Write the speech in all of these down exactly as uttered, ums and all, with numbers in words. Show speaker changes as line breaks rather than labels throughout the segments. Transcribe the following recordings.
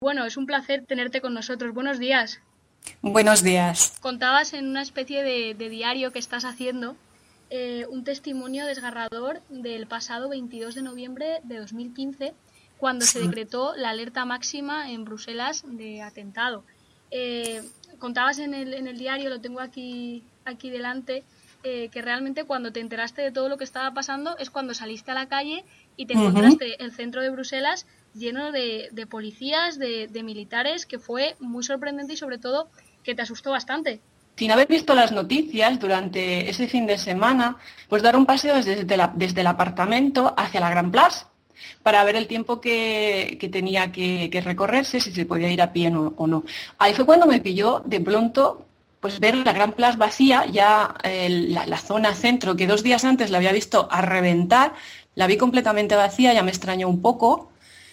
Bueno, es un placer tenerte con nosotros. Buenos días.
Buenos días.
Contabas en una especie de, de diario que estás haciendo eh, un testimonio desgarrador del pasado veintidós de noviembre de dos mil quince, cuando se
Sí.
decretó la alerta máxima en Bruselas de atentado. Eh, Contabas en el, en el diario, lo tengo aquí, aquí delante, eh, que realmente cuando te enteraste de todo lo que estaba pasando es cuando saliste a la calle y te
Ujú.
encontraste el centro de Bruselas lleno de, de policías, de, de militares, que fue muy sorprendente y sobre todo que te asustó bastante.
Sin haber visto las noticias durante ese fin de semana, pues dar un paseo desde, la- desde el apartamento hacia la Gran Plaza para ver el tiempo que, que tenía que, que recorrerse, si se podía ir a pie o, o no. Ahí fue cuando me pilló de pronto pues ver la Gran Plaza vacía, ya eh, la, la zona centro, que dos días antes la había visto a reventar, la vi completamente vacía, ya me extrañó un poco.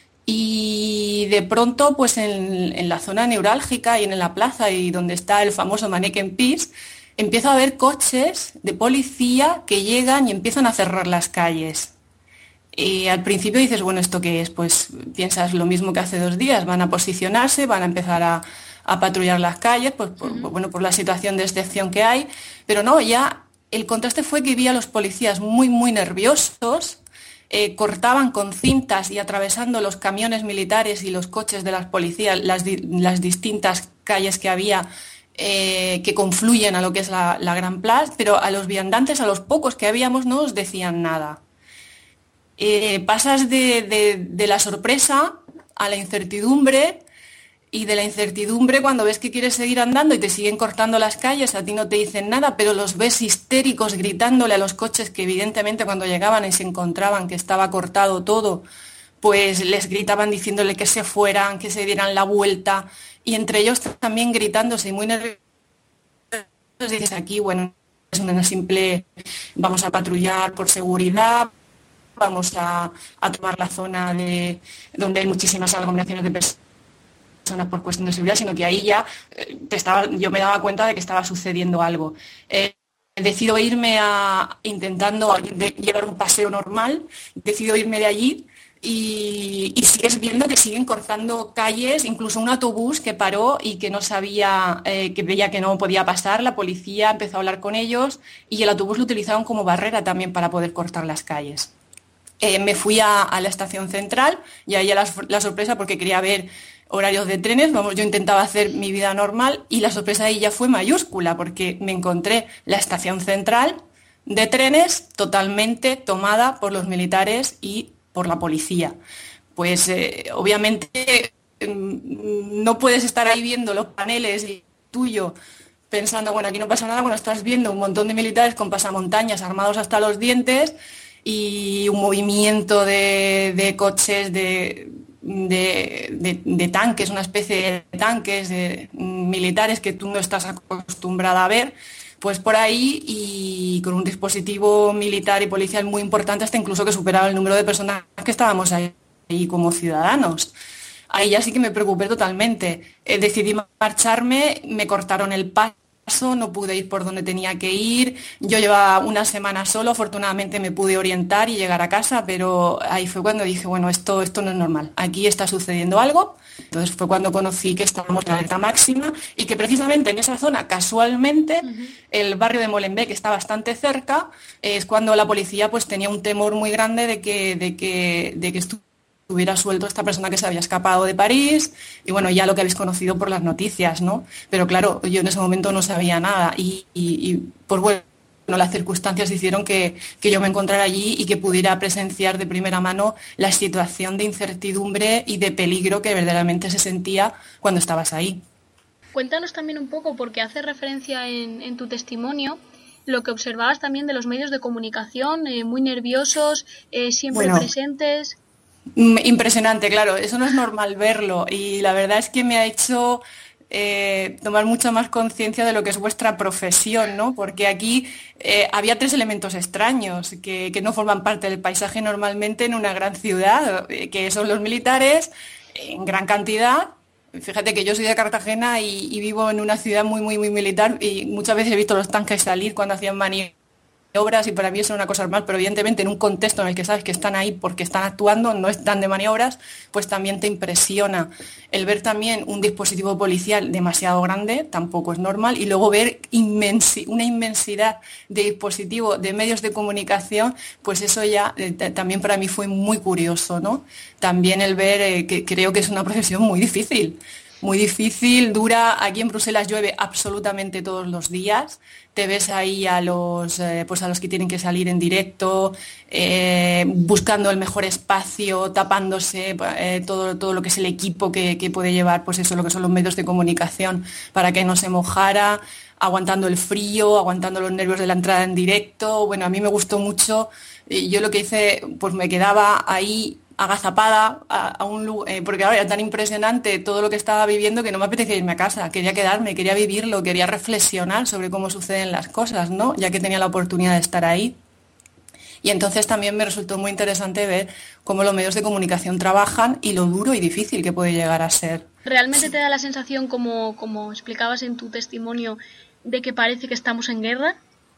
Y de pronto, pues en, en la zona neurálgica y en la plaza y donde está el famoso Manneken Pis, empiezo a ver coches de policía que llegan y empiezan a cerrar las calles. Y al principio dices, bueno, ¿esto qué es? Pues piensas lo mismo que hace dos días, van a posicionarse, van a empezar a, a patrullar las calles, pues por, por-
Ujú.
bueno, por la situación de excepción que hay, pero no, ya el contraste fue que vi a los policías muy, muy nerviosos, eh, cortaban con cintas y atravesando los camiones militares y los coches de las policías, las, di- las distintas calles que había, eh, que confluyen a lo que es la, la Gran Plaza, pero a los viandantes, a los pocos que habíamos, no os decían nada. Eh, pasas de, de- de la sorpresa a la incertidumbre, y de la incertidumbre cuando ves que quieres seguir andando y te siguen cortando las calles, a ti no te dicen nada, pero los ves histéricos gritándole a los coches que evidentemente cuando llegaban y se encontraban que estaba cortado todo, pues les gritaban diciéndole que se fueran, que se dieran la vuelta, y entre ellos también gritándose y muy nerviosos. Dices aquí, bueno, es una simple, vamos a patrullar por seguridad, vamos a, a tomar la zona de donde hay muchísimas aglomeraciones de personas por cuestión de seguridad, sino que ahí ya eh, te estaba, yo me daba cuenta de que estaba sucediendo algo. Eh, decido irme a, intentando de- llevar un paseo normal, decido irme de allí y, y sigues viendo que siguen cortando calles, incluso un autobús que paró y que no sabía, eh, que veía que no podía pasar, la policía empezó a hablar con ellos y el autobús lo utilizaron como barrera también para poder cortar las calles. Eh, me fui a, a la estación central y ahí la, la sorpresa porque quería ver horarios de trenes, vamos, yo intentaba hacer mi vida normal y la sorpresa ahí ya fue mayúscula porque me encontré la estación central de trenes totalmente tomada por los militares y por la policía. Pues eh, obviamente mm, no puedes estar ahí viendo los paneles y tuyo pensando, bueno, aquí no pasa nada, bueno, estás viendo un montón de militares con pasamontañas armados hasta los dientes y un movimiento de, de coches, de, de, de- de tanques, una especie de tanques de, militares que tú no estás acostumbrada a ver, pues por ahí y con un dispositivo militar y policial muy importante, hasta incluso que superaba el número de personas que estábamos ahí como ciudadanos. Ahí ya sí que me preocupé totalmente. Eh, decidí marcharme, me cortaron el paso, no pude ir por donde tenía que ir. Yo llevaba una semana solo, afortunadamente me pude orientar y llegar a casa, pero ahí fue cuando dije, bueno, esto, esto no es normal, aquí está sucediendo algo. Entonces fue cuando conocí que estábamos en alerta máxima y que precisamente en esa zona, casualmente,
Ujú.
el barrio de Molenbeek, que está bastante cerca, es cuando la policía pues tenía un temor muy grande de que, de que, de que estu- hubiera suelto a esta persona que se había escapado de París y bueno, ya lo que habéis conocido por las noticias, ¿no? Pero claro, yo en ese momento no sabía nada y, y, y pues bueno, las circunstancias hicieron que, que yo me encontrara allí y que pudiera presenciar de primera mano la situación de incertidumbre y de peligro que verdaderamente se sentía cuando estabas ahí.
Cuéntanos también un poco, porque hace referencia en, en tu testimonio, lo que observabas también de los medios de comunicación, eh, muy nerviosos, eh, siempre
Bueno,
presentes.
Mm, impresionante, claro, eso no es normal verlo y la verdad es que me ha hecho eh, tomar mucha más conciencia de lo que es vuestra profesión, ¿no? Porque aquí eh, había tres elementos extraños que, que no forman parte del paisaje normalmente en una gran ciudad, eh, que son los militares en gran cantidad. Fíjate que yo soy de Cartagena y, y vivo en una ciudad muy, muy, muy militar y muchas veces he visto los tanques salir cuando hacían maniobras maniobras y para mí eso es una cosa normal, pero evidentemente en un contexto en el que sabes que están ahí porque están actuando, no están de maniobras, pues también te impresiona. El ver también un dispositivo policial demasiado grande tampoco es normal y luego ver inmensi- una inmensidad de dispositivos, de medios de comunicación, pues eso ya eh, t- también para mí fue muy curioso, ¿no? También el ver eh, que creo que es una profesión muy difícil. Muy difícil, dura. Aquí en Bruselas llueve absolutamente todos los días. Te ves ahí a los, eh, pues a los que tienen que salir en directo, eh, buscando el mejor espacio, tapándose eh, todo, todo lo que es el equipo que, que puede llevar, pues eso, lo que son los medios de comunicación para que no se mojara, aguantando el frío, aguantando los nervios de la entrada en directo. Bueno, a mí me gustó mucho. Eh, Yo lo que hice, pues me quedaba ahí agazapada a, a un lugar, eh, porque claro, era tan impresionante todo lo que estaba viviendo que no me apetecía irme a casa, quería quedarme, quería vivirlo, quería reflexionar sobre cómo suceden las cosas, ¿no? Ya que tenía la oportunidad de estar ahí. Y entonces también me resultó muy interesante ver cómo los medios de comunicación trabajan y lo duro y difícil que puede llegar a ser.
¿Realmente te da la sensación, como, como explicabas en tu testimonio, de que parece que estamos en guerra?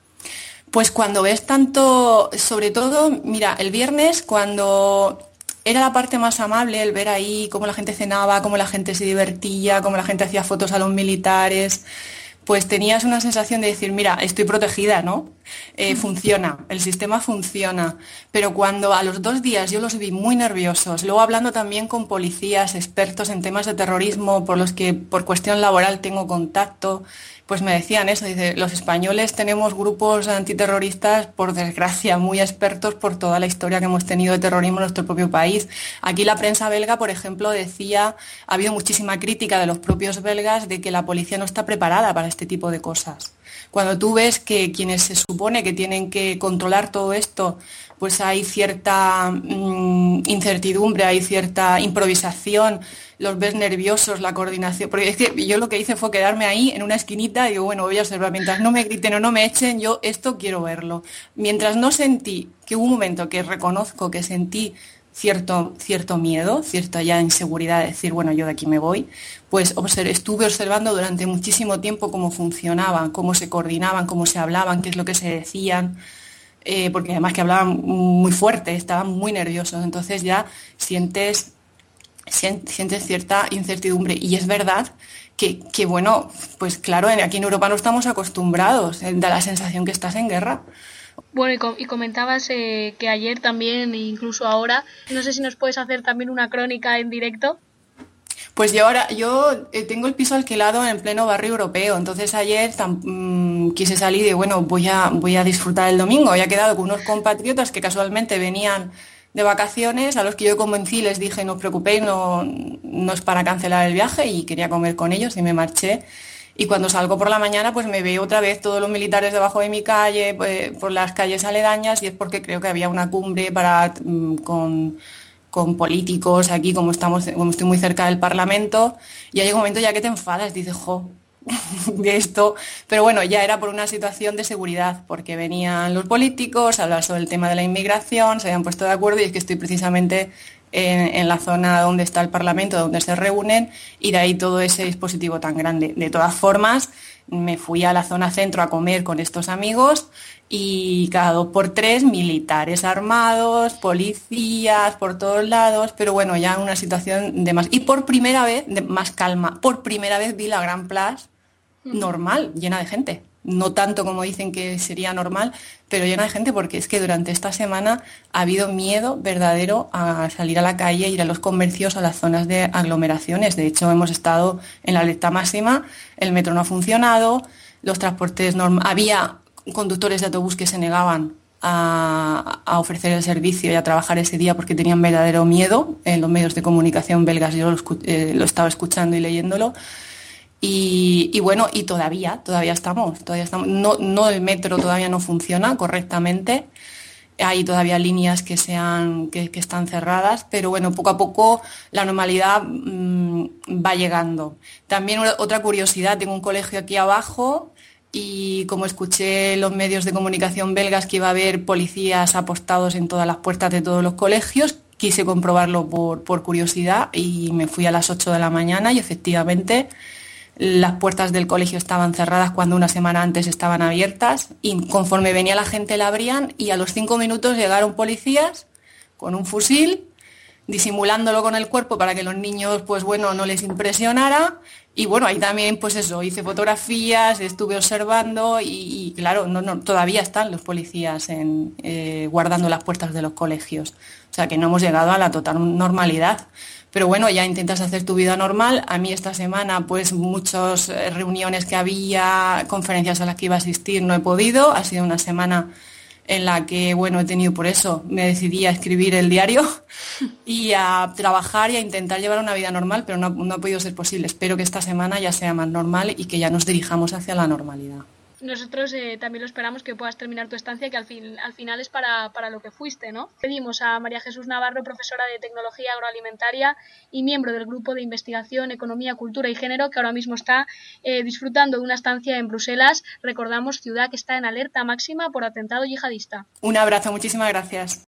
Pues cuando ves tanto, sobre todo, mira, el viernes cuando era la parte más amable, el ver ahí cómo la gente cenaba, cómo la gente se divertía, cómo la gente hacía fotos a los militares, pues tenías una sensación de decir, mira, estoy protegida, ¿no? Eh, funciona, el sistema funciona. Pero cuando a los dos días yo los vi muy nerviosos, luego hablando también con policías, expertos en temas de terrorismo, por los que por cuestión laboral tengo contacto, pues me decían eso, dice, los españoles tenemos grupos antiterroristas, por desgracia, muy expertos por toda la historia que hemos tenido de terrorismo en nuestro propio país. Aquí la prensa belga, por ejemplo, decía, ha habido muchísima crítica de los propios belgas de que la policía no está preparada para este tipo de cosas. Cuando tú ves que quienes se supone que tienen que controlar todo esto, pues hay cierta mmm, incertidumbre, hay cierta improvisación, los ves nerviosos, la coordinación, porque es que yo lo que hice fue quedarme ahí en una esquinita y digo, bueno, voy a observar, mientras no me griten o no me echen, yo esto quiero verlo. Mientras no sentí, que hubo un momento que reconozco que sentí cierto, cierto miedo, cierta ya inseguridad de decir, bueno, yo de aquí me voy, pues observ- estuve observando durante muchísimo tiempo cómo funcionaban, cómo se coordinaban, cómo se hablaban, qué es lo que se decían, eh, porque además que hablaban muy fuerte, estaban muy nerviosos, entonces ya sientes sientes cierta incertidumbre y es verdad que, que bueno, pues claro, aquí en Europa no estamos acostumbrados, eh, da la sensación que estás en guerra.
Bueno, y, com- y comentabas eh, que ayer también, e incluso ahora, no sé si nos puedes hacer también una crónica en directo.
Pues yo ahora, yo eh, tengo el piso alquilado en pleno barrio europeo, entonces ayer tam- mm, quise salir y bueno, voy a, voy a disfrutar el domingo. Había quedado con unos compatriotas que casualmente venían de vacaciones, a los que yo convencí, les dije, no os preocupéis, no, no es para cancelar el viaje y quería comer con ellos y me marché. Y cuando salgo por la mañana, pues me veo otra vez todos los militares debajo de mi calle, pues, por las calles aledañas, y es porque creo que había una cumbre para, mm, con, con políticos aquí, como estamos, como estoy muy cerca del Parlamento, y hay un momento ya que te enfadas, dices, jo, de esto, pero bueno, ya era por una situación de seguridad, porque venían los políticos a hablar sobre el tema de la inmigración, se habían puesto de acuerdo y es que estoy precisamente en, en la zona donde está el Parlamento, donde se reúnen, y de ahí todo ese dispositivo tan grande. De todas formas, me fui a la zona centro a comer con estos amigos y cada dos por tres militares armados, policías por todos lados, pero bueno, ya en una situación de más... Y por primera vez, de más calma, por primera vez vi la Gran Place normal, llena de gente. No tanto como dicen que sería normal, pero llena de gente porque es que durante esta semana ha habido miedo verdadero a salir a la calle, ir a los comercios, a las zonas de aglomeraciones. De hecho, hemos estado en la alerta máxima, el metro no ha funcionado, los transportes normales... Había conductores de autobús que se negaban a, a ofrecer el servicio y a trabajar ese día porque tenían verdadero miedo. En los medios de comunicación belgas yo lo, eh, lo estaba escuchando y leyéndolo. Y, y bueno, y todavía, todavía estamos, todavía estamos. No, no el metro todavía no funciona correctamente. Hay todavía líneas que sean, que, que están cerradas, pero bueno, poco a poco la normalidad mmm, va llegando. También otra curiosidad, tengo un colegio aquí abajo y como escuché en los medios de comunicación belgas que iba a haber policías apostados en todas las puertas de todos los colegios, quise comprobarlo por, por curiosidad y me fui a las ocho de la mañana y efectivamente las puertas del colegio estaban cerradas cuando una semana antes estaban abiertas y conforme venía la gente la abrían y a los cinco minutos llegaron policías con un fusil, disimulándolo con el cuerpo para que los niños, pues bueno, no les impresionara. Y bueno, ahí también, pues eso, hice fotografías, estuve observando y, y claro, no, no, todavía están los policías en, eh, guardando las puertas de los colegios. O sea que no hemos llegado a la total normalidad. Pero bueno, ya intentas hacer tu vida normal. A mí esta semana, pues muchas reuniones que había, conferencias a las que iba a asistir, no he podido. Ha sido una semana en la que, bueno, he tenido por eso, me decidí a escribir el diario y a trabajar y a intentar llevar una vida normal, pero no, no ha podido ser posible. Espero que esta semana ya sea más normal y que ya nos dirijamos hacia la normalidad.
Nosotros eh, también lo esperamos, que puedas terminar tu estancia, que al, fin, al final es para, para lo que fuiste, ¿no? Pedimos a María Jesús Navarro, profesora de Tecnología Agroalimentaria y miembro del Grupo de Investigación, Economía, Cultura y Género, que ahora mismo está eh, disfrutando de una estancia en Bruselas. Recordamos, ciudad que está en alerta máxima por atentado yihadista.
Un abrazo, muchísimas gracias.